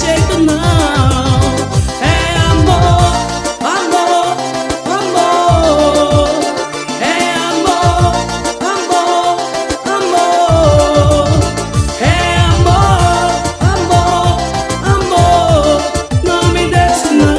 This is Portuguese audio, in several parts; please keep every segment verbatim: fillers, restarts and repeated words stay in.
jeito não. É amor, amor, amor. É amor, amor, amor. É amor, amor, amor. Não me deixe não.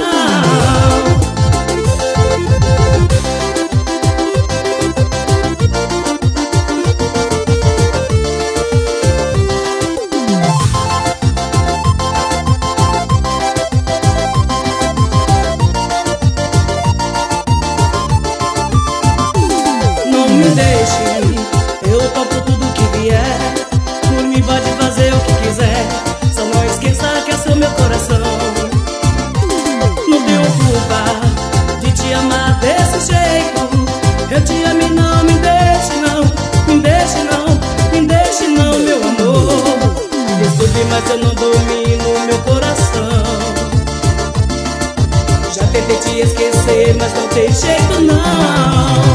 Não me deixe, eu topo tudo que vier. Por mim pode fazer o que quiser, só não esqueça que é seu meu coração. Não tenho culpa de te amar desse jeito. Eu te amo e não me deixe não, me deixe não, me deixe não, meu amor. Desculpe, mas eu não domino meu coração. Já tentei te esquecer, mas não tem jeito não.